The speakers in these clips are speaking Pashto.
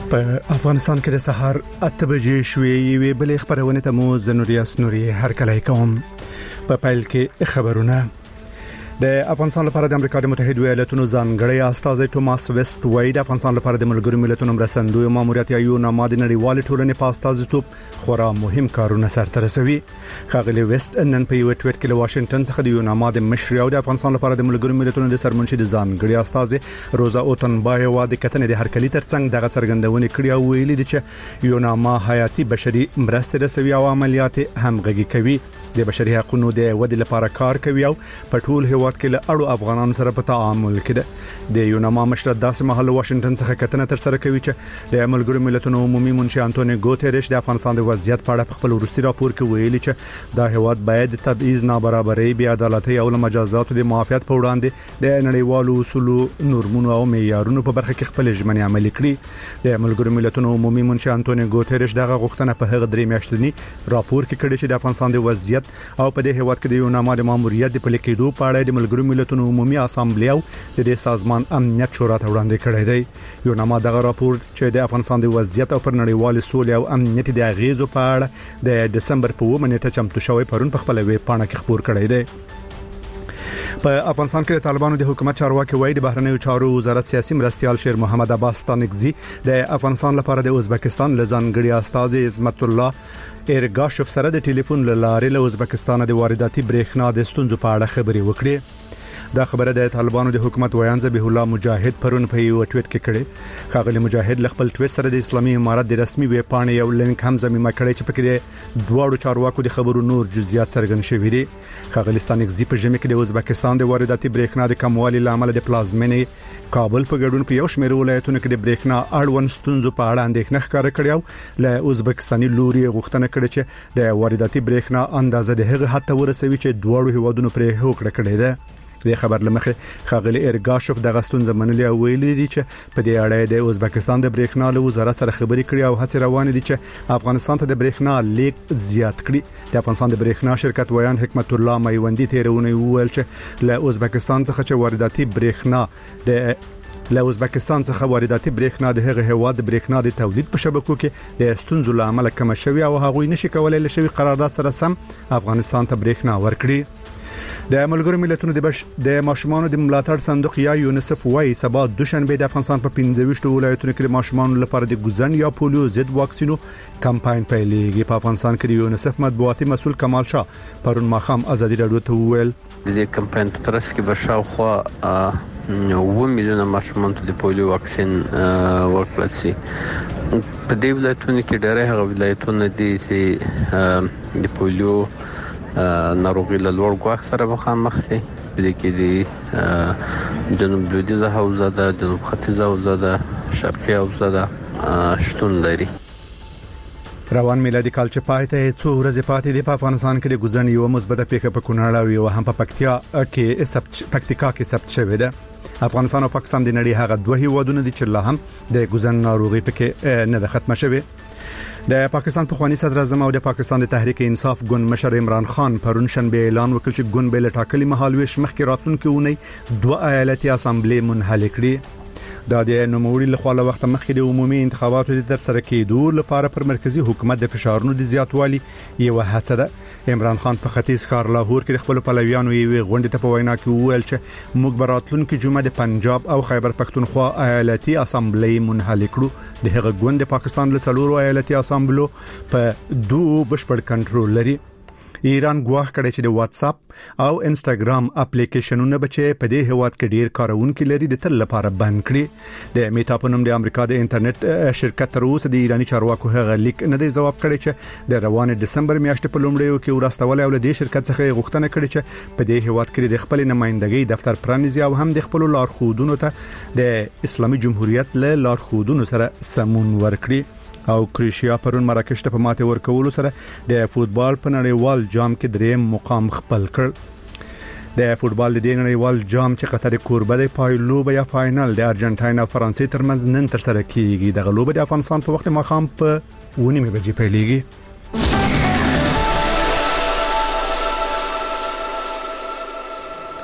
په افغانستان کې د سحر 8 بجې شوې یوې بلې خبرونه ته مو زنوري اسنوري هر کله کوم په پایل کې خبرونه د افغانستان لپاره د امریکا د متحده ایالاتونو ځانګړی استازی توماس ویسټ وای د افغانستان لپاره د ملګرو ملتونو مرستندوی ماموریت یو نامه د نړیوال ټولنې په استازیتوب خورا مهم کارونه سرته رسوي. خاغلی ویسټ نن په یو ټویټ کې له واشنگټن څخه د یو نامه د مشر او د افغانستان لپاره د ملګرو ملتونو د سرمنشي د ځانګړي استازي روزا اوتنبایوا د کتنې د هرکلي ترڅنګ دغه څرګندونه کړې او ویلي دي چې یو نامه حیاتي بشري مرستې رسوي او عملیات همغږي کوي د بشري حقوقو د ودې لپاره کار کوي او په ټول هیواد کې له اړو افغانانو سره په تعامل کې د یو نامه مشر داسې محل واشنگټن څخه کتنه تر سره کوي چې د ملګرو ملتونو عمومي منشي انټونیو ګوتریش د افغانستان د وضعیت په اړه خپل ورستي راپور کې ویلي چې دا هیواد باید تبعیض، نابرابرۍ، بې عدالتۍ او مجازاتو د معافیت په وړاندې د نړیوالو اصولو، نورمونو او معیارونو په برخه کې خپل ژمنې عملي کړي. د ملګرو ملتونو عمومي منشي انټونیو ګوتریش دغه غوښتنه په هغه 3 میاشتنی راپور کې کړې چې د افغانستان د وضعیت او په دې هیواد کې د یو نامه د ماموریت د پلي کېدو په اړه د ملګرو ملتونو عمومي اسامبلې او د دې سازمان امنیت شورا ته وړاندې کړی دی. یو نامه دغه راپور چې د افغانستان د وضعیت او پر نړیوال سولې او امنیت د اغیزو په اړه د دسمبر په 9 نیټه چمتو شوی پرون په خپل ویب پاڼه کې خبر کړی دی. په افغانستان کې د طالبانو د حکومت چارواکي وایي د بهرنیو چارو وزارت سیاسي مرستيال شیر محمد عباس ستانکزي د افغانستان لپاره د ازبکستان لزانګړي استازي عظمت الله ایرګاشوف سره د ټلیفون لارې له ازبکستان د وارداتي برېښنا د ستونزو په اړه خبري وکړي. دا خبره د طالبانو د حکومت ویان ذبیح الله مجاهد پرون په یو ټویټ کې کړي. خاغلی مجاهد له خپل ټویټ سره د اسلامي امارات د رسمي ویب پاڼې یو لینک هم ضمیمه کړی چې پکې دواړو چارواکو د خبرو نور جزئیات څرګند شوي دي. خاغلی ستانکزي په ژمي کې د ازبکستان د وارداتي برېښنا د کموالي لامل د پلازمینې کابل په ګډون په یو شمېر ولایتونو کې د برېښنا اړوند ستونزو په اړه اندېښنه ښکاره کړې او له ازبکستاني لوري غوښتنه کړې چې د وارداتي برېښنا اندازه د هغه حد ته ورسوي چې دواړو هیوادونو پرې هوکړه کړې ده. د خبر لمخه خاغلی ایرګاشوف د غستون زمنلي او ویلي دي چې په دې اړه د ازبکستان د برېښنا له وزارت سره خبري کړې او هڅې روانې دي چې افغانستان ته د برېښنا لیک زیات کړي. د افغانستان د برېښنا شرکت ویان حکمت الله میوندی تیرونه ویل چې له ازبکستان څخه چې وارداتي برېښنا له ازبکستان څخه وارداتي برېښنا د هغه هواد برېښنا د تولید په شبکو کې د ستونزو لامل کم شوی او هغوی نشي کولای له شوی قرارداد سره سم افغانستان ته برېښنا ورکړي. د ملګرو ملتونو د ماشومانو د ملاتړ صندوق یا یونیسف وايي سبا دوشنبه د افغانستان په 15 ولایتونو کې د ماشومانو لپاره د ګوزن یا پولیو ضد واکسینو کمپاین پیلېږي. په افغانستان کې د یونیسف مطبوعاتي مسول کمال شاه پرون ماخام ازادي رادیو ته وویل د کمپاین په ترڅ کې به شاوخوا 1 میلیون ماشومان ته د پولیو واکسین ورکړل شي. په دې ولایتونو کې ډېر هغه ولایتونه دي چې د پولیو ناروغي له لوړ ګواښ سره مخامخ دي. په دې کې د جنوب لویدیځه حوزه ده، جنوب ختیځه حوزه ده، شرقي حوزه ده شتون لري. روان میلادي کال چې پاتې څو ورځې پاتې دي په افغانستان کې د ګوزن یو مثبته پیښه په کونړ او یو هم په پکتیکا کې ثبت شوې ده. افغانستان او پاکستان د نړۍ هغه دوه هیوادونه دي چې لا هم د ګوزن ناروغي پکې نه ده ختمه شوې. د پاکستان پخوانی صدر اعظم او د پاکستان د تحریک انصاف ګوند مشر عمران خان پرون شنبه اعلان وکړ چې ګوند به له ټاکلي مهالويش مخکې راتلونکي اونۍ 2 ایالتي اسامبلې منحل کړي. دا د نوموړي لخوا له وخت مخکې د عمومي انتخاباتو د ترسره کېدو لپاره پر مرکزی حکومت د فشارونو د زیاتوالي یو هڅه ده. عمران خان په ختیځ ښار لاهور کې خپل پلویانو یې غونډه ته په وینا کې وویل چې موږ براتلونکو جمعه د پنجاب او خیبر پختونخوا ایالتي اسامبلې منحل کړو. د هغه ګوند د پاکستان له 4 ایالتي اسامبلو په 2 بشپړ کنټرول لري. ایران ګواښ کړی چې د واتس اپ او انستګرام اپلیکیشنونه بچي په دې هواد کې ډیر کارونکي لري د تل لپاره بند کړي. د میټا په نوم د امریکا د انټرنیټ شرکت تر اوسه د ایرانی چارواکو هغه لیک نه دی جواب کړی چې د روان دسمبر میاشتې په لومړیو کې ورستول او د شرکت څخه غوښتنه کړې چې په دې هواد کې د خپل نمائندګۍ دفتر پرانیزي او هم د خپل لارښودونو ته د اسلامي جمهوریت له لارښودونو سره سمون ورکړي. او کروشیا پرون مراکش ته په ماته ورکول سره د فوتبال په نړیوال جام کې دریم مقام خپل کړ. د فوتبال د نړیوال جام چې قطر کوربه د پایلوب یا فائنل د ارجنټاین او فرانسې ترمنځ نن تر سره کیږي. د غلوب د افغانستان په وخت ماخام په 9 بجې پیلېږي.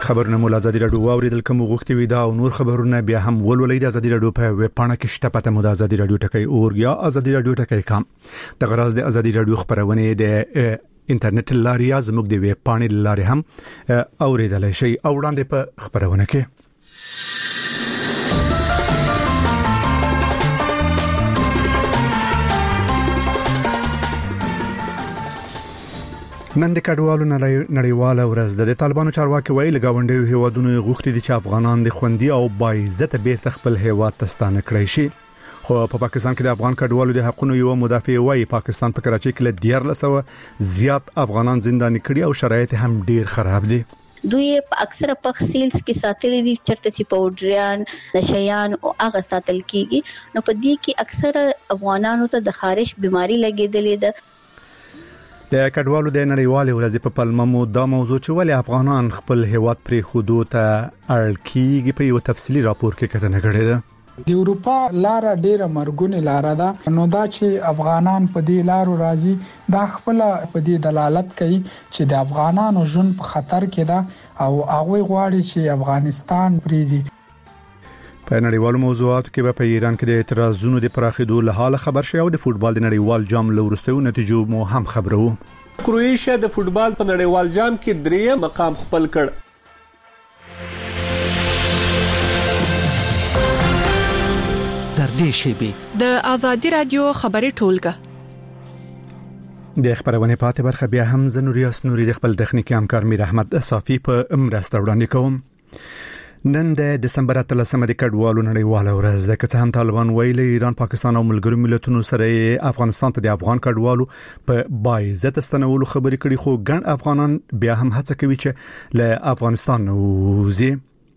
خبرونه مول ازادي رادیو اوریدل کوم غوښتي وي دا او نور خبرونه بیا هم ولولئ د ازادي رادیو په ویب پاڼه کې شته پته مو د ازادي رادیو ټکی اور یا ازادي رادیو ټکی کام د غراز د ازادي رادیو خبرونه د انټرنیټ لاري زموږ د ویب پاڼې لاري هم اوریدل شي او وړاندې په خبرونه کې نن د کډوالو نړیواله ورځ د طالبانو چارواکي ویلي گاونډي هیوادونو غوښتي دي چې افغانان د خوندي او باعزت بیرته خپل هیواد ته ستانه کړي شي خو په پاکستان کې د افغان کډوالو د حقوقو یو مدافع وایي پاکستان په کراچۍ کې له 1400 زیات افغانان زنداني کړي او شرایط هم ډیر خراب دي دوی اکثره په سیلز کې ساتل دي چرته سی پاوډریان نشيان او هغه ساتل کیږي نو په دې کې اکثره افغانانو ته د خارش بيماري لګیدلې ده د کډوالو د نړیوالې ورځې په پلمه مو دا موضوع چې ولې افغانان خپل هیواد پرې خودو ته اړ کیږي په یو تفصیلی راپور کې کتنه کړې ده د اروپا لار ډیره مرګونه لار ده نو دا چې افغانان په دې لارو راځي دا خپل په دې دلالت کوي چې د افغانانو ژوند په خطر کې ده او هغه غواړي چې افغانستان پریدي په نړیوالو موضوعاتو کې په ایران کې د اعتراضونو د پراخېدو له حاله خبر شوی او د فوتبال د نړیوال جام لورستو نتیجو مو هم خبرو کروئیشیا د فوتبال په نړیوال جام کې دریم مقام خپل کړ در دې شیبه د ازادي رادیو خبري ټولګه د خبرونه پاتې برخه بیا هم زنوریاس نوري د خپل تخنیکی همکار میر احمد صافی په مرسته وړاندې کوم نن د دسمبر 13 د کډوالو نړیواله ورځ ده که هم طالبان ویلي ایران پاکستان او ملګرو ملتونو سره افغانستان ته د افغان کډوالو په باعزت استنولو خبرې کړي خو ګڼ افغانان بیا هم هڅه کوي چې له افغانستان وځي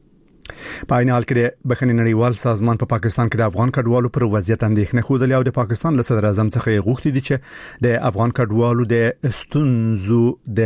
په عین حال کې د بخښنې نړیوال سازمان په پاکستان کې د افغان کډوالو پر وضعیت اندېښنه خوده او د پاکستان له صدر اعظم څخه غوښتي دي چې د افغان کډوالو د ستونزو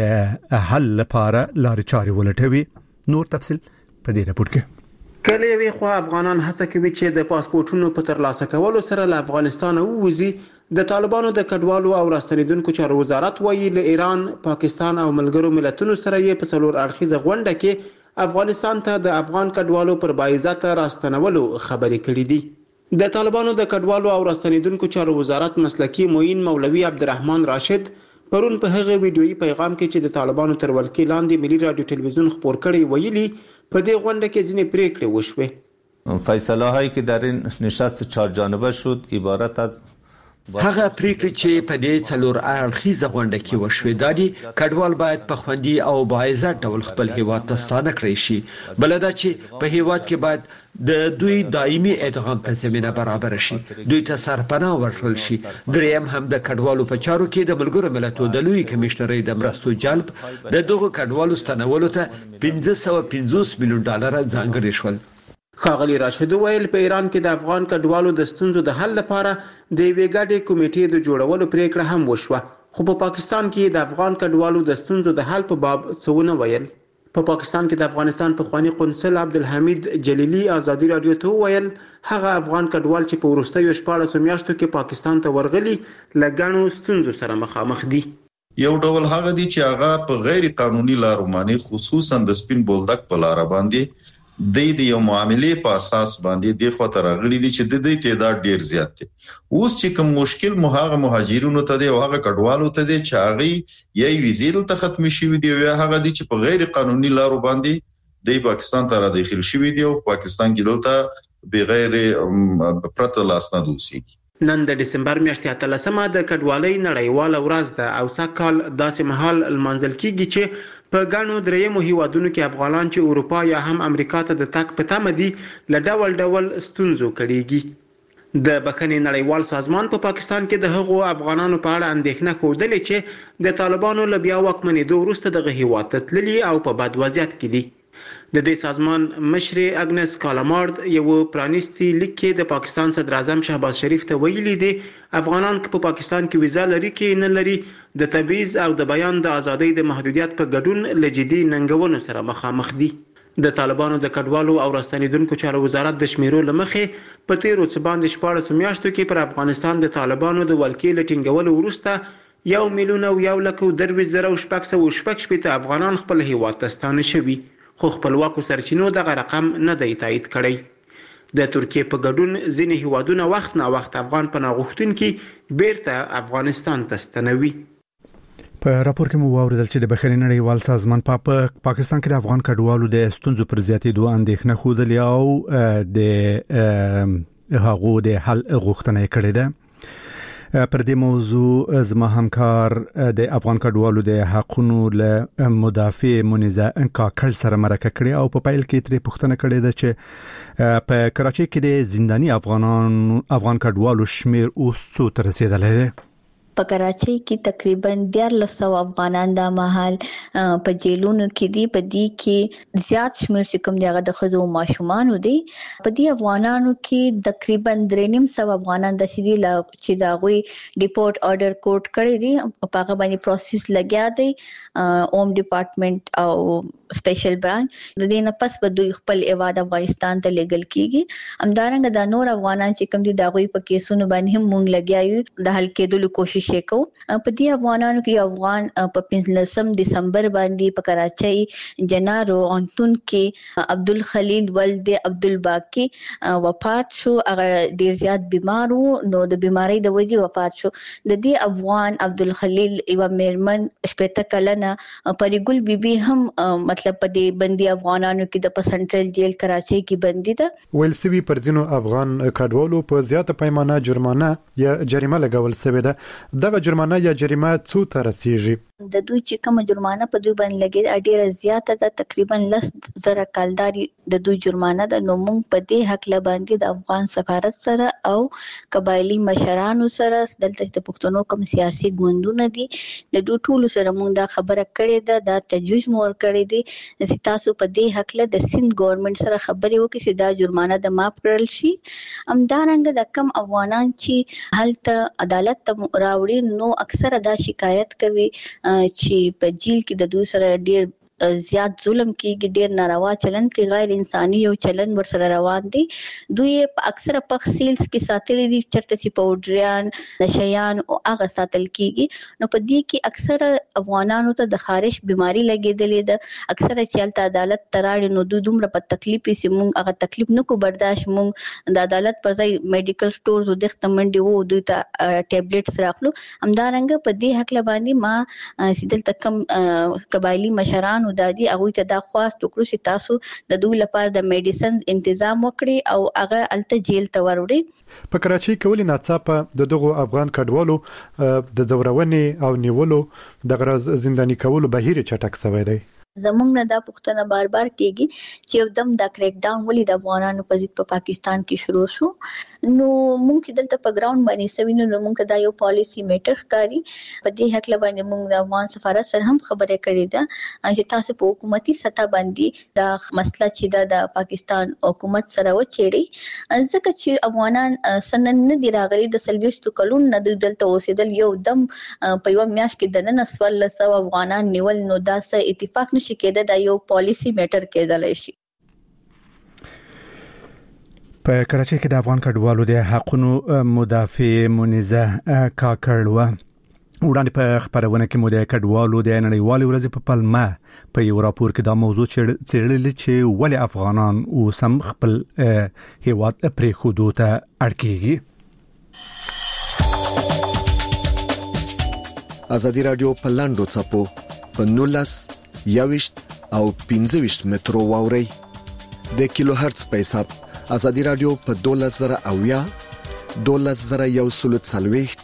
د حل لپاره لارې چارې ولټوي نور تفصیل په دې راپور کې کله وی خو افغانان هڅه کوي چې د پاسپورتونو په ترلاسه کولو سره له افغانستان ووځي د طالبانو د کډوالو او راستنیدونکو چارو وزارت وایي له ایران پاکستان او ملګرو ملتونو سره یې په څلور اړخیزه غونډه کې افغانستان ته د افغان کډوالو پر باعزت راستنولو خبرې کړې دي د طالبانو د کډوالو او راستنیدونکو چارو وزارت مسلکی معین مولوی عبدالرحمن راشد پرون په هغه ویډیويي پیغام کې چې د طالبانو تر ولکې لاندې ملي رادیو ټلویزیون خبر کړي ویلي په دې غونډه کې ځینې پریکړې وشوه فیصله هایی که در این نشست 4 جانبه شد عبارت از هغه پریکړې چې په دې څلور اړخیزه غونډه کې وشوې دا دي کډوال باید په خوندي او باعزت ډول خپل هیواد ته ستانه کړي شي بل دا چې په هیواد کې باید د دوی دایمي ادغام ته زمينه برابر شي دوی ته سرپناه ورکړل شي دریم هم د کډوالو په چارو کې د ملګرو ملتونو د لوی کمشنرۍ د مرستو جلب د دغه کډوالو ستنولو ته 550 میلیون ډالر ځانګړي شول خاغلی راشد ویل په ایران کې د افغان کډوالو د ستونزو د حل لپاره د ویګاډي کمیټې د جوړولو پریکړه هم وشوه خو په پاکستان کې د افغان کډوالو د ستونزو د حل په باب څونه ویل په پاکستان کې د افغانستان په خواني قونسل عبدالحمید جلیلی ازادي رادیو ته ویل هغه افغان کډوال چې په وروستیو 14 میاشتو کې پاکستان ته ورغلي لګانو ستونزو سره مخامخ دي یو ډول هغه دي چې هغه په غیر قانوني لارو باندې خصوصا د سپین بولدک په لار باندې د یو معاملې په اساس باندې د خطر غړي دي چې د دې تعداد ډیر زیات دي اوس چې کوم مشکل هغه مهاجرینو ته دی او هغه کډوالو ته دی چې هغه یې ویزې ته ختم شي دی او هغه دي چې په غیر قانوني لارو باندې د پاکستان ته را داخل شوی دی او پاکستان کې دلته بغیر پرته لاسنه دوسی نن د دسمبر میاشتې 13 د کډوالۍ نړیواله ورځ ده او سکهال داسې مهال المنزل کیږي چې په ګڼو دریمو هیوادونو کې افغانان چې اروپا یا هم امریکا ته د تګ په تمه دي له ډول ستونزو کړيږي د بخښنې نړیوال سازمان په پاکستان کې د هغو افغانانو په اړه اندېښنه خوده چې د طالبانو له بیا واکمنېدو وروسته دغه هیواد ته تللي او په بد وضعیت کې دي د دې سازمان مشر اګنس کالامارد یو پرانیستي لیک کې د پاکستان صدر اعظم شهباز شریف ته ویلي دي افغانان په پاکستان کې ویزا لري کې نه لري د تبعیض او د بیان د ازادۍ د محدودیت په ګډون لجدي ننګونو سره مخامخ دي د طالبانو د کډوالو او راستنیدونکو چارو وزارت د شمیرو لمخې په تیرو څه باندې 14 میاشتو کې پر افغانستان د طالبانو د ولکې لټینګولو وروسته 1,1,2,6,6 افغانان خپل هیواد ته ستانه شوي خو خپلواکو سرچینو دغه رقم نه دی تایید کړی د ترکیه په ګډون ځینې هیوادونه وخت نا وخت افغان پناه غوښتونکي بیرته افغانستان ته ستنوي. په راپور کې مو واوریدل چې د بهرنی نړیوال سازمان په پاکستان کې د افغان کډوالو د ستونزو پر زیاتېدو اندېښنه ښودلې او د هغو د حل غوښتنه کړې ده. پر دې موضوع زما همکار د افغان کډوالو د حقوقو له مدافع منیزه کاکل سره مرکه کړې او په پایل کې ترې پوښتنه کړې ده چې په کراچۍ کې د زنداني افغان کډوالو شمیر اوس څو ته رسیدلی دی. په کراچۍ کې تقریبا 1300 افغانان د مهال په جیلونو کې دي. په دې کې زیات شمیر چې کوم دغه د خزو ماشومان دي. په دې افغانانو کې تقریبا 350 افغانان د سیدي چې دا غوي ډیپورټ آرډر کوټ کړی دي او په هغه باندې پروسس لګیا دی. اوم ډپارټمنټ او سپیشل برانچ د دې نه پس به دوی خپل ایواد افغانستان ته لیږل کیږي. همدارنګه د نور افغانان چې کوم دي دا غوي په کیسونو باندې هم مونږ لګیایو د حل کېدلو کوشش وکړو. په دې افغانانو کې افغان په 15 دسمبر باندې په کراچۍ جنارو انتون کې عبدل خلیل ولد عبدل باقی وفات شو. هغه ډیر زیات بیمار وو نو د بیماری د وجې وفات شو. د دې افغان عبدل خلیل یو میرمن شپته کلنه پریګل بیبي هم مطلب په دې بندي افغانانو کې د سنټرل جیل کراچۍ کې بندي ده. ویل سوي پر ځینو افغان کډوالو په زیاته پیمانه جرمانه یا جریمه لګول شوې ده. دغه جرمانه یا جریمه څو ته رسیږي؟ د دوی چې کوم جرمانه په دوی باندې لګي ډیره زیاته ده. تقریبا 10,000 کالداري د دوی جرمانه ده. نو موږ په دې حق لباندې د افغان سفارت سره او قبایلی مشرانو سره دلته د پښتنو کوم سیاسي ګوندونه دي د دوی ټول سره موږ دا خبره کړې ده. دا تجویز مور کړې دي چې تاسو په دې حق له د سند ګورنمنت سره خبرې وکړي چې دا جرمانه د ماف کړل شي. همدارنګه د کم افغانان چې هلته عدالت ته راوړي نو اکثره دا شکایت کوي چې په جیل کې د دوی سره ډیر زیات ظلم کیږي، ډیر ناروا چلن کې غیر انساني یو چلن ورسره روان دي. دوی په اکثره پخسیلز کې ساتل دي چرته چې پاوډریان نشيان او هغه ساتل کیږي. نو په دې کې اکثره افغانانو ته د خارش بیماری لګیدلې ده. اکثره چې عدالت تراړي نو دوی دومره په تکلیف سي مونږ هغه تکلیف نه کو برداشت مونږ د عدالت پر ځای میډیکل سٹورز او د ختمنډي وو دوی ته ټابلیټس راخلو. همدارنګه په دې حق لباندې ما سیدل تکم قبایلی مشران دادي هغه ته دا خواست وکړو چې تاسو د دوی لپاره د میډیسنز تنظیم وکړي او هغه الته جیل ته وروړي. په کراچۍ کې ولې ناڅاپه د دغو افغان کډوالو د زورونې او نیولو د غرض زنداني کولو بهیر چټک شوی دی؟ زمونږ نه دا پوښتنه بار بار کیږي چې یو دم دا کریک ډاون ولې د افغانانو په ضد په پاکستان کې شروع شو. نو مونږ چې دلته په ګراوند باندې سوینو نو مونږ دا یو پالیسی میټر ښکاری. په دې حق لباندې مونږ د افغان سفارت سره هم خبرې کړې ده چې تاسو په حکومتي سطح باندې دا مسله چې د پاکستان حکومت سره وچېړي ځکه چې افغانان سنن نه دی راغلي د سلويشتو کلون نه دلته اوسېدل. یو دم په یو میاشت کې د نن 1400 افغانان نیول نو دا څه اتفاق شي کېده دا یو پالیسی میټر کېدلای شي. په کراچۍ کې د افغان کډوالو د حقوقو مدافع منیزه کاکړ وړاندې په خبرونه کې مو د کډوالو د نړیوالې ورځې په پلمه په یو راپور کې دا موضوع څېړلې چې ولې افغانان اوسم خپل هیواد پرې خودو ته اړ کیږي. ازادي رادیو په لاندو چپو په 19 یاوشت او 15 مترو واوري د کیلو هرتز په حساب ازادي رادیو په 12000 12140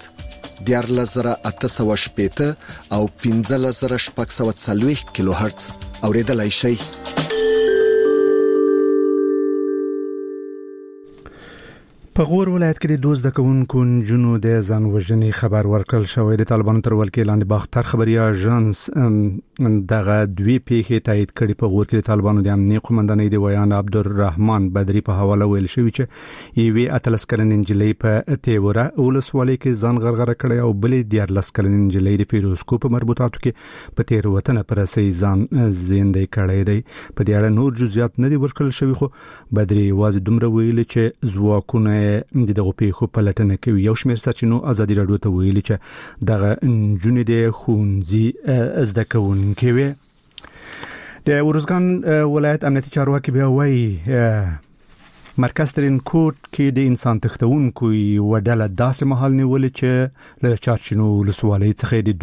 14880 او 15640 کیلو هرتز اوریدلای شئ. په غور ولایت کې د دوز د کوونکو جنو د ځان وژنې خبر ورکړل شوی. د طالبانو تر ولکې لاندې باختر خبري اژانس دغه دوی پیښې تایید کړي. په غور کې د طالبانو د امنیت قومندانۍ د ویان عبدالرحمن بدری په حواله ویل شوی چې یوې 13 کلنې نجلۍ په تیوره ولسوالۍ کې ځان غرغره کړی او بلې 14 کلنې نجلۍ د فیروزکو په مربوطاتو کې په تیروتنه پر اساس ځان زیندې کړی دی. په دې اړه نور جزئیات نه دي ورکړل شوی خو بدری واځي دومره ویل چې ځواکونه دغه پیښو په لټنه کې یو شمېر سرچینو ازادي راډیو ته ویلي چې دغه جنې د خونځي زده کوونکې وي. د ورزګان ولایت امنیتي چارواکي بیا وایي مرکز ترین کوټ کې د انسان تختونکو یو ډله داسې محل نیولې چې له چارچینو ولسوالۍ څخه د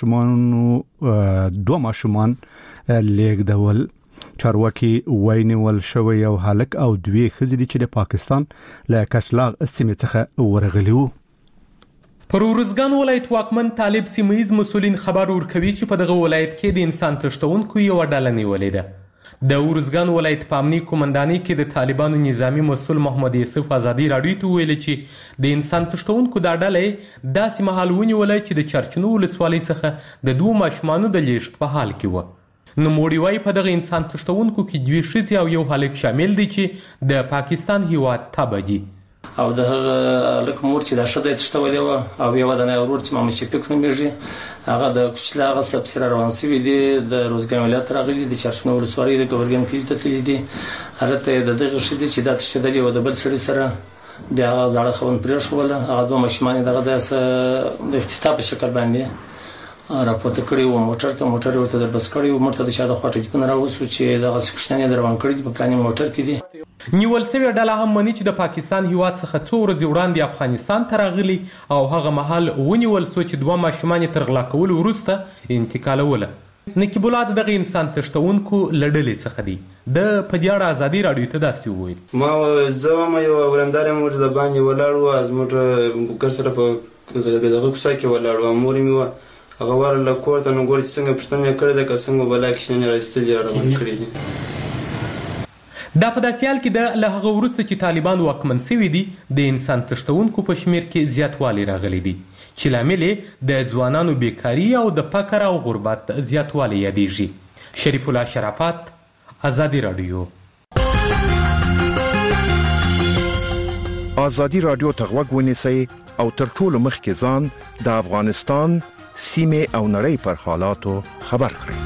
دوه ماشومان لیږدول. چارواکي وایي نیول شوی یو هلک او دوی ښځې دي چې د پاکستان له کچلاغ سیمې څخه ورغلي وو. پر ورزګان ولایت واکمن طالب سیمه‌یز مسولین خبر ورکوي چې په دغه ولایت کې د انسان تښتونکو یو ډله نیولې ده. د ورزګان ولایت په امنیتي قومندانۍ کې د طالبانو نظامی مسول محمد یوسف ازادي راډیو ته ویلي چې د انسان تښتونکو دا ډله داسې مهال ونیوله چې د چرچینو ولسوالۍ څخه د دوه ماشومانو د لیږد په حال کې وه. نوموړي وایي په دغه انسان تښتونکو کې دوه ښځې او یو هلک شامل دي چې د پاکستان هیواد تبع دي. او د هغه مور چې د ښځې تښتولې وه او یو د ورور چې محمد شفیق نومېږي هغه د کچلاغ سبسره روان شوي دي د روزګان ولایت راغلي دي چرچینو ولسوالۍ د ګورګین کلي ته تللي دي. هلته د دغه ښځې چې دا تښتېدلې وه د بل سړي سره بیا هغه زاړه خاوند پرېښوله. هغه دوه ماشومان یې دغه ځای څخه د اختطاف په شکل باندې راپورته کړي وو. موټر ورته در بس کړی وو. موږ ته د شا د خوا ټلیفون راوسو چې دغه پوښتنې در روان کړي دي په پلاني موټر کې دي. نیول شوې ډله هم مني چې د پاکستان هیواد څخه څو ورځې وړاندې افغانستان ته راغلي او هغه مهال ونیول شو چې دوه ماشومان یې تر غلا کولو وروسته انتقالوله. نقیب الله دغه انسان تښتونکو له ډلې څخه دی. د په دې اړه ازادي راډیو ته داسې وویل: ما زه وایم یو ورندار موږ د باندې ولاړ وو زموږ ګر سره په دغه کوڅه کې ولاړ وو. مور مې وه هغه ورله کور ته نو ګورې چې څنګه پوښتنه کړې ده که څنګه بلا کښېنې راایستلي روان کړي دي. دا په داسې حال کې د له هغه وروسته چې طالبان واکمن شوي دي د انسان تښتونکو په شمېر کې زیاتوالی راغلی دی چې لامل یې د ځوانانو بیکاري او د فقر او غربت زیاتوالی یادیږي. شریف الله شرافت، ازادي راډیو. ازادي راډیو ته غوږ ونیسئ او تر ټولو مخکې ځان د افغانستان سیمې او نړۍ پر حالاتو خبر کړئ.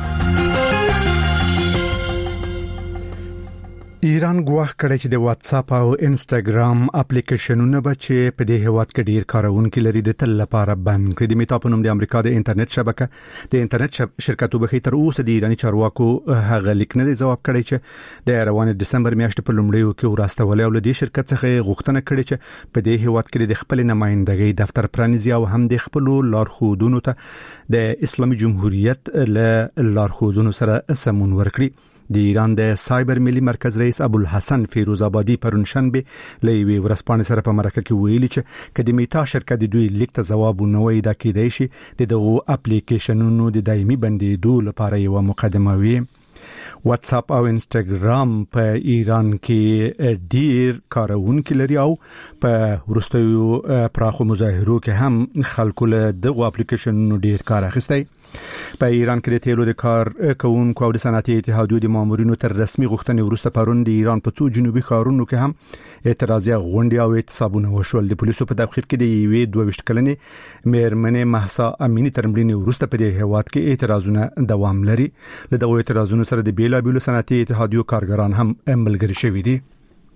ایران ګواښ کړی چې د واتس اپ او انسټاګرام اپلیکیشنونه به چې په دې هیواد کې ډیر کارونکي لري د تل لپاره بند کړي. د میتا په نوم د امریکا د انټرنیټ شبکه د انټرنیټ شرکتو به تر اوسه د ایراني چارواکو هغه لیک نه دی ځواب کړی چې د روان دسمبر میاشتې په لومړیو کې ورستولې او له دې شرکت څخه غوښتنه کړې چې په دې هیواد کې د خپل نمائندګۍ دفتر پرانیزي او هم د خپل لارښودونو ته د اسلامي جمهوریت له لارښودونو سره سمون ورکړي. د ایران د سایبر ملي مرکز رئیس ابوالحسن فیروز آبادی پرونشنبه لوي ورسپانې سره په مرکه کې ویلي چې کله میتا شرکت د دوی لیک ته ځواب ونوي دا کېدای شي د دغه اپلیکیشنونو د دایمي بندیدو لپاره یو مقدمه وي. واتس اپ او انسټاګرام په ایران کې ډیر کارونکي لري او په وروستیو پراخو مظاهرو کې هم خلکو له دغه اپلیکیشنونو ډیر کار اخیستی. په ایران کې د تیلو د کار کوونکو او د صنعتي اتحادیو د مامورینو تر رسمي غوښتنې وروسته پرون د ایران په څو جنوبي ښارونو کې هم اعتراضي غونډې او اعتصابونه وشول. د پولیسو په تحقیق کې د یوې 22 کلنې مېرمنې مهسا امینی تر مړینې وروسته په دې هیواد کې اعتراضونه دوام لري. له دغه اعتراضونو سره د بیلابیلو صنعتي اتحادیو کارګران هم ملګري شوي دي.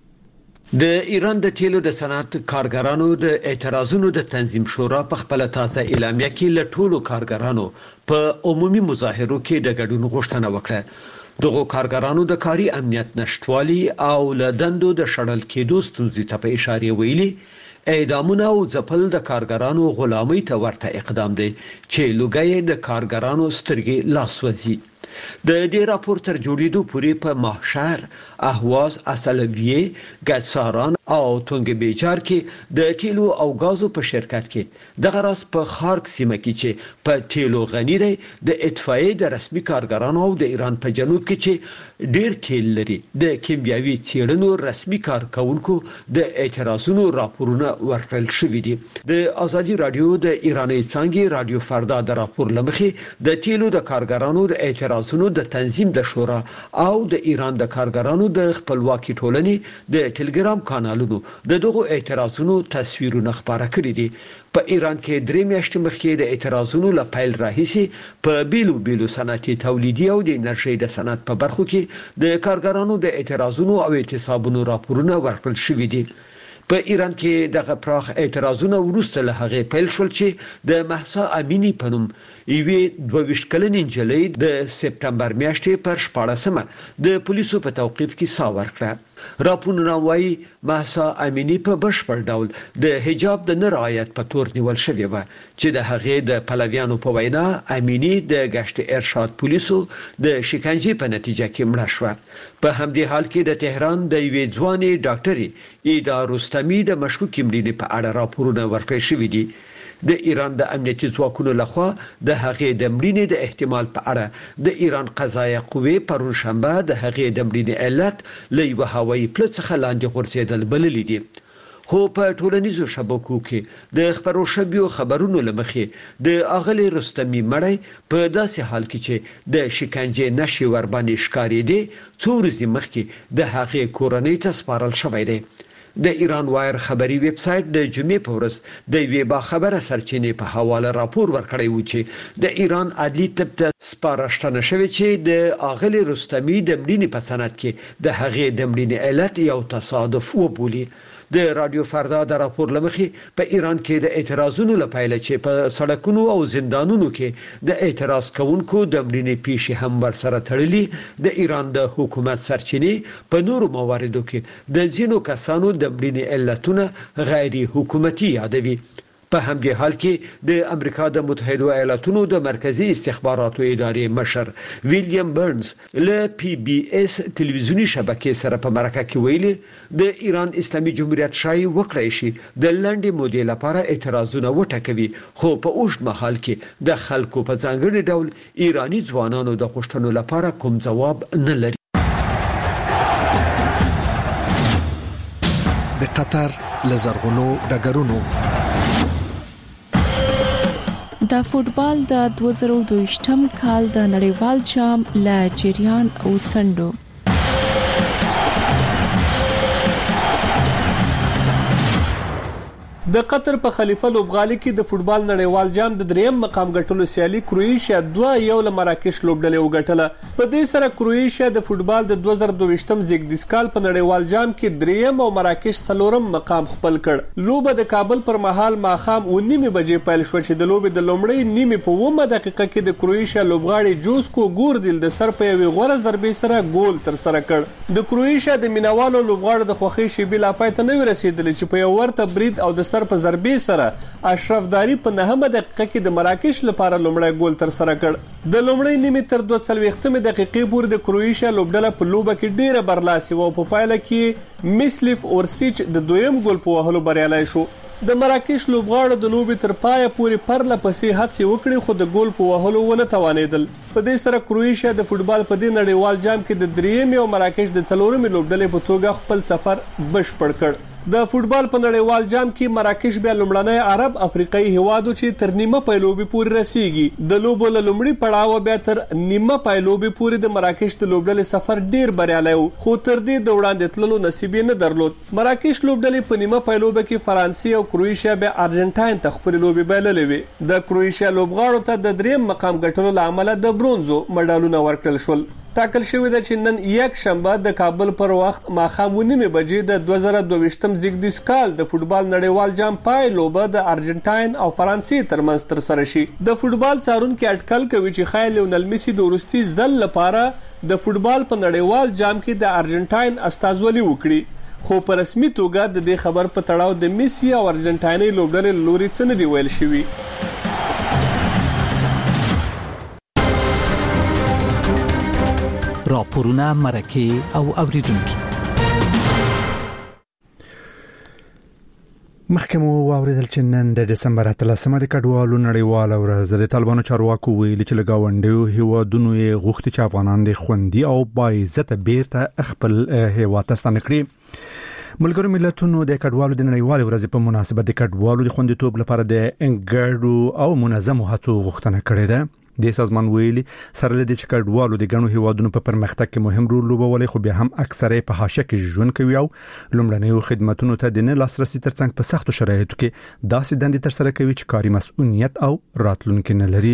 د ایران د تیلو د صنعت کارګرانو د اعتراضونو د تنظیم شورا په خپل تازه اعلامیه کې له ټولو کارګرانو په عمومي مظاهرو کې د ګډون غوښتنه وکړه. دغه کارګرانو د کاري امنیت نشټوالي او له دندو د شړل کېدو ستونزې ته په اشاره ویلي. اعدامونه او ځپل د کارګرانو غلامۍ ته ورته اقدام دی چې لوګي د کارګرانو سترګې لاسوځي. د دې راپور تر جوړېدو پورې په محشر، اهواز، اصلویه، ګساران او تونګ بیجار کې د تیلو او غازو په شرکت کې د غراس په خارک سیمه کې چې په تیلو غنی دی د اطفائیه د رسمي کارګرانو او د ایران په جنوب کې چې ډیر تیل لري د کیمیاوي څېړنو رسمي کارکونکو د اعتراضونو راپورونه ورکړل شوې دي. د ازادي رادیو د ایراني څنګه رادیو فردا د راپور لمخې د تیلو د کارګرانو د اعتراضونو د تنظیم د شورا او د ایران د کارګرانو د خپلواکي ټولنې د ټلګرام کانالونو د دغه اعتراضونو تصویرونه خبره کړې دي. په ایران کې درې میاشتې مخکې د اعتراضونو له پیل راهیسي په بیلو صنعتي تولیدي او د انرژي د صنعت په برخو کې د کارګرانو د اعتراضونو او اعتصابونو راپورونه ورکړل شوې دي. په ایران کې دغه پراخ اعتراضونه وروسته له هغه پیل شول چې د مهسا امینی په نوم یوې 22 کلنې نجلۍ د سپتمبر میاشتې پر 14مه د پولیسو په توقیف کې سا ورکړه. راپورونه وايي مهسا امینی په بشپړ ډول د حجاب د نه رعایت په تور نیول شوې و چې د هغې د پلویانو په وینا امینی د گشت ارشاد پولیسو د شکنجې په نتیجه کې مړه شوه. په همدې حال کې د تهران د یوې ځوانې ډاکټرې ایدا رستمی د مشکوکې مړینې په اړه راپورونه ورکړل شوي دي. د ایران د امنیتي ځواکونو لخوا د هغې د مړینې د احتمال په اړه د ایران قضایه قوې پرون شنبه د هغې د مړینې علت له یوه هوایي پله څخه لاندې غورځېدل بللي دي. خو په ټولنیزو شبکو کې د خبرو شبيو خبرونو لمخې د اغلی رستمی مړی په داسې حال کې چې د شکنجې نشي ور باندې ښکارې دي څو ورځې مخکې د هغې کورنۍ ته سپارل شوی دی. د ایران وایر خبري ویب سټ د جمعې په ورځ د وی با خبره سرچینې په حواله راپور ورکړی و چې د ایران عدلي طب ته سپارښتنه شوې چې د اغلی رستمی د مړینې په سند کې د هغې د مړینې علت یو تصادف وبولي. د رادیو فردا د راپور لمخې په ایران کې د اعتراضونو لپاره چې په سړکونو او زندانونو کې د اعتراض کوونکو د مړینې پیښې هم ورسره تړلي د ایران د حکومت سرچینې په نورو مواردو کې د ځینو کسانو د مړینې علتونه غیر حکومتي یادوي. په همدې حال کې د امریکا د متحده ایالاتونو د مرکزی استخباراتو ادارې مشر ویلیام برنز له پی بی اس تلویزیونی شبکې سره په مرکه کې ویلي د ایران اسلامي جمهوریت شای وکړای شي د لنډې مودې لپاره اعتراضونه وټکوي خو په اوږد مهال کې د خلکو په ځانګړي ډول ایرانی ځوانانو د غوښتنو لپاره کوم ځواب نه لري. د قطر لزرغونو ډګرونو د فوټبال د 2022م کال د نړیوال جام له جریان او څنډو د قطر په خلیفه لوبغالي کې د فوټبال نړیوال جام د دریم مقام ګټلو سیالي کروئیشیا 2-1 له مراکش لوبډلې وګټله. په دې سره کروئیشیا د فوټبال د 2022م زیږدیز کال په نړیوال جام کې دریم او مراکش څلورم مقام خپل کړ. لوبه د کابل پر مهال ماښام 9:30 بجې پیل شو چې د لوبې د لومړۍ نیمې په 1 دقیقه کې د کروئیشیا لوبغاړي جوسکو ګوردیل د سر په یوې غوره ضربې سره ګول تر سره کړ. د کروئیشیا د مینوالو لوبغاړو د خوښۍ شیبې لا پای ته نه رسیدلې چې په یو ورته برید او د سر په ضربې سره اشرف داری په 9 دقیقه کې د مراکش لپاره لومړی ګول تر سره کړ. د لومړۍ نیمې تر 42 دقیقې پورې د کروئیشیا لوبډله په لوبه کې ډیره برلاسي و او په پایله کې میسلیف اورسیچ د دویم ګول په وهلو بریالی شو. د مراکش لوبغاړو د لوبې تر پایه پورې پرله پسې هڅې وکړې خو د ګول په وهلو ونه توانېدل. په دې سره کروئیشیا د فوټبال په دې نړیوال جام کې د دریم او مراکش د څلورمې لوبډلې په توګه خپل سفر بشپړ کړ. د فوټبال په نړیوال جام کې مراکش بیا لومړنی عرب افریقایي هیوادو چې تر نیمه پایلوبي پورې رسیږي. د لوبو له لومړي پړاو بیا تر نیمه پایلوبي پورې د مراکش د لوبډلې سفر ډیر بریالی و خو تر دې د وړاندې تللو نصیب نه درلود. مراکش لوبډلې په نیمه پایلوبه کې فرانسې او کروئیشیا بیا ارجنټاین ته خپل لوبي بایللې وي. د کروئیشیا لوبغاړو ته د دریم مقام ګټلو لامل د برونزو مډالونه ورکړل شول. ټاکل شوی دی چې نن یک شنبه د کابل پر وخت ماښام 9 بجې د 2022م زیږدیز کال د فوټبال نړیوال جام پای لوبه د ارجنټاین او فرانسې ترمنځ تر سره شي. د فوټبال څارونکي اټکل کوي چې ښایي لیونل میسي د وروستي ځل لپاره د فوټبال په نړیوال جام کې د ارجنټاین استازولي وکړي خو په رسمي توګه د دې خبر په تړاو د میسي او ارجنټایني لوبډلې لوري څه نه دی ویل شوی. راپورونه مرکه او اوریدونکو محکمه واوریدل چې نن د دسمبر 13 د کډوالو نړیواله ورځ د طالبانو چارواکو ویلي چې لګاونډیو هیوادونو یې غوښتي چې افغانان د خوندي او باعزت بیرته خپل هیواد ته ستنه کړي. ملګرو ملتونو د کډوالو د نړیوالې ورځې په مناسبت د کډوالو د خوندیتوب لپاره د ګډو او منظمو هڅو غوښتنه کړې ده. د سازمان ویلي سره لدی چې کډوالو د غنو هیوادونو په پرمختګ کې مهم رول لوبولای خو بیا هم اکثره په حاشیه کې ژوند کوي او لومړنیو خدماتونو ته د نه لاسرسي ترڅنګ په سختو شرایطو کې داسې دندې تر سره کوي چې کاري مسؤلیت او راتلونکي نه لري.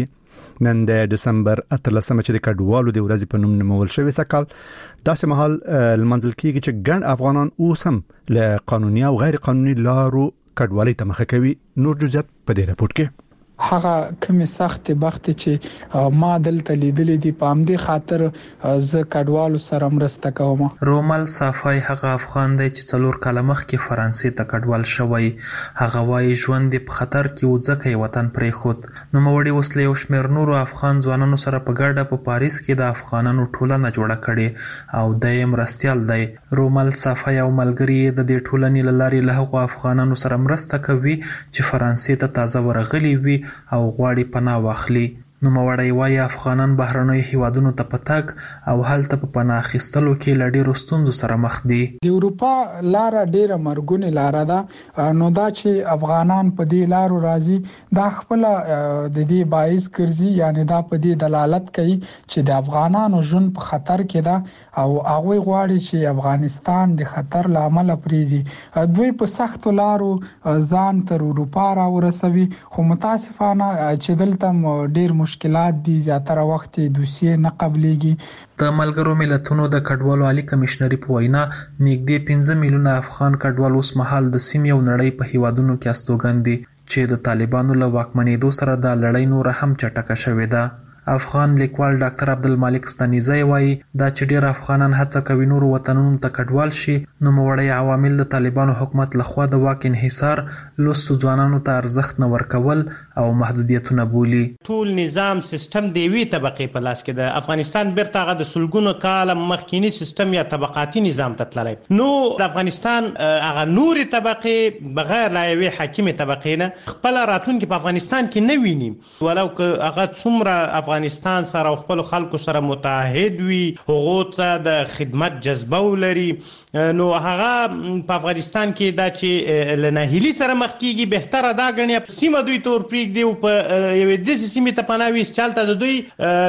نن د دسمبر 13 چې د کډوالو د ورځې په نوم نومول شوی سکهال داسې مهال لمنځل کیږي چې ګڼ افغانان اوس هم له قانوني او غیر قانوني لارو کډوالۍ ته مخه کوي. نور جزئیات په دې راپورټ کې. هغه کومه سخت بخت چې ما دلته لیدلې دي په همدې خاطر ز کډوالو سره مرسته کوم. رومل صافای هغه افغان دی چې 4 کاله مخکې فرانسې ته کډوال شوی. هغه وايي ژوند په خطر کې و ځکه وطن پرې خود. نو موړي وسلې او شمیر نورو افغان ځوانانو سره په ګډه په پاریس کې د افغانانو ټولنه جوړه کړي او د مرستيال دی. رومل صافای او ملګری د دې ټولنې لارې له هغو افغانانو سره مرسته کوي چې فرانسې ته تازه ورغلي وي او غواړي پناه واخلي. نو موړی وايي افغانان بهرنۍ هیوادونو ته پتاک او هلته په پناه اخیستلو کې له ډېرو ستونزو سره مخ دي. د اروپا لار ډېره مرګونې لار ده، نو دا چې افغانان په دې لارو راځي دا خپل د دې باعث ګرځي، یعنی دا په دې دلالت کوي چې د افغانانو ژوند په خطر کې ده او هغه غواړي چې افغانستان د خطر لامل پریدي. دوی په سخت لارو ځان تر اروپا را ورسوي، خو متاسفانه چې دلته ډېر مشکلات دي، زیاتره وخت دوسیې نه قبليږي. د ملګرو ملتونو د کډوالو عالی کمشنري په وینا نږدې 15 میلیونه افغان کډوال اوس مهال د سیمې او نړۍ په هیوادونو کې استوګن دي چې د طالبانو له واکمنېدو سره د لړۍ نور هم چټکه شوې ده. افغان لیکوال ډاکټر عبدالمالک ستانیزی وایي دا چې ډېر افغانان هڅه کوي نور وطنونو ته کډوال شي، نو موړی عوامل د طالبانو حکومت لخوا د واک انحصار، لوستو ځوانانو ته ارزښت نه ورکول او محدودیتونه بولی. ټول نظام سیستم د یوې طبقې په لاس کې ده. افغانستان بیرته هغه د سلګونو کال مخکینی سیستم یا طبقاتي نظام ته تللی. نو د افغانستان هغه نوري طبقې بغیر لا یوې حاکمه طبقې نه خپل راتلونکي په افغانستان کې نه ویني، ولو که هغه څومره افغانستان سره او خپل خلکو سره متحد وي، هغه ته د خدمت جذبه ولري. نو هغه په افغانستان کې دا چې لناهیلی سره مخ کیږي بهتره دا غني سیمه دوی تور پریږدي او په یوې د سیمې ته پناوي چالت د دوی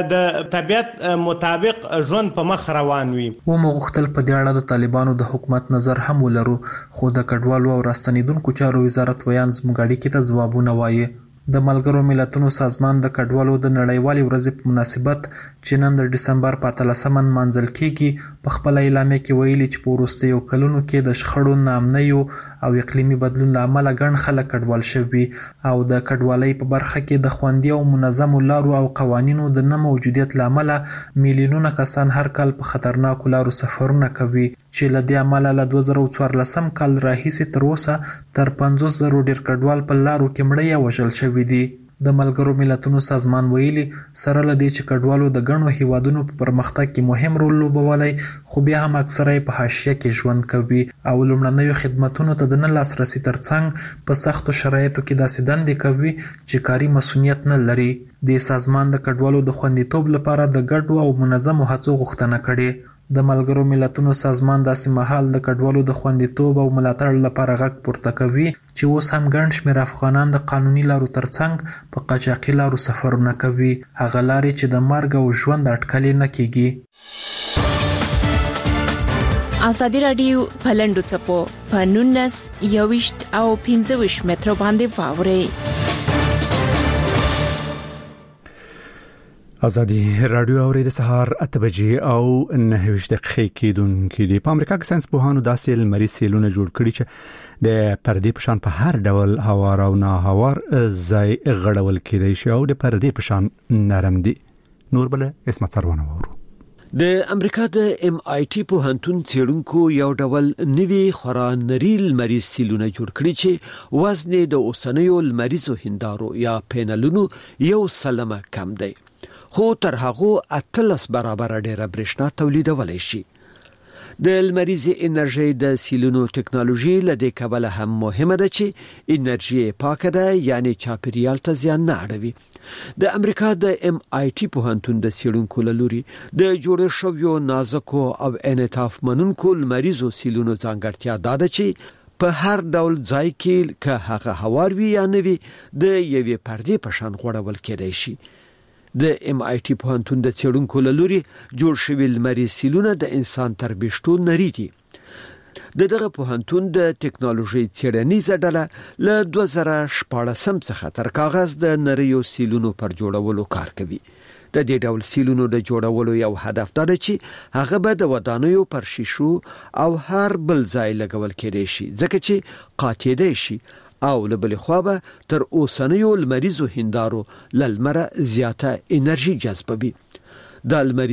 د طبيعت مطابق ژوند په مخ روان وي. و مغختل په دې اړه د طالبانو د حکومت نظر هم ولرو، خو د کډوالو او راستنیدونکو چارو وزارت ویان زموږ کې ته ځوابونه وایي. د ملګرو ملتونو سازمان د کډوالو د نړیوالې ورځې په مناسبت چې نن د دسمبر په 13 منځل کېږي په خپل اعلامیه کې ویلي چې په وروستیو کلونو کې د شخړو، ناامنیو او اقلیمي بدلون له امله ګڼ خلک کډوال شوي او د کډوالۍ په برخه کې د خوندي او منظمو لارو او قوانینو د نه موجودیت له امله میلیونونه کسان هر کال په خطرناکو لارو سفرونه کوي چې له دې امله له 2014 کال راهیسې تر اوسه تر 50,000 ډېر کډوال په لارو کې مړه یا وژل شوي دي. د ملګرو ملتونو سازمان ویلي سره لدې چې کډوالو د غنو هیوادونو په پرمختګ کې مهم رول لوبولای، خو بیا هم اکثره په حاشیه کې ژوند کوي او لومړنیو خدماتو ته د نه لاسرسي ترڅنګ په سختو شرایطو کې داسې دندې کوي چې کاري مسؤلیت نه لري. د سازمان د کډوالو د خوندیتوب لپاره د ګډو او منظمو هڅو غوښتنه کړې. د ملګرو ملتونو سازمان داسې مهال د کډوالو د خوندیتوب او ملاتړ لپاره غږ پورته کوي چې اوس هم ګڼ شمېر افغانان د قانوني لارو ترڅنګ په قاچاقي لارو سفرونه کوي، هغه لارې چې د مرګ او ژوند اټکلې نه کیږي. ازادي رادیو پلندو چپو په 19 21 او 25 متر باندې واوري. ازادي رادیو اورید سهار 8 بجې او 9 دقیقې کېدونکې دي. په امریکا کې ساينس پوهانو داسې لمریز سیلونه جوړ کړي چې د پردې په شان په هر ډول هوار او ناهوار ځای غړول کېدای شي او د پردې په شان نرم دي. نور بل اسمت سروانه وورو. د امریکا د MIT پوهنتون څېړونکو یو ډول نوي خورا نری لمریز سیلونه جوړ کړي چې وزن د اوسنیو لمریزو هندارو یا پینلونو 1 کم دی، خو تر هغه 18 برابر ډیره برېښنا تولیدولای شي. د لمریزي انرژي د سیلونو ټکنالوژي لدې کبله هم مهمه ده چې انرژي پاکه ده، یعنی چاپیریال ته زیان نه اړوي. د امریکا د MIT پوهنتون د څېړونکو لوري د جوړ شویو نازکو او انعطاف منونکو لمریزو سیلونو ځانګړتیا ده چې په هر ډول ځای کې که هغه هوار وي یا نه وي د یوې پردې په شان غوړول کېدای شي. د MIT پوهنتون د څېړونکو لوري جوړ شوی لمریز سیلونه د انسان تر بشتو نری دي. دغه پوهنتون د ټکنالوژي څېړنیزه ډله له 2014 څخه تر کاغذ د نریو سیلونو پر جوړولو کار کوي. د دې ډول سیلونو د جوړولو یو هدف دا دی چې هغه به د ودانیو پر شیشو او هر بل ځای لګول کېدای شي ځکه چې قاطېدای شي او له بلې خوا به تر اوسنیو لمریزو هندارو له لمره زیاته انرژي جذبوي. د لمریز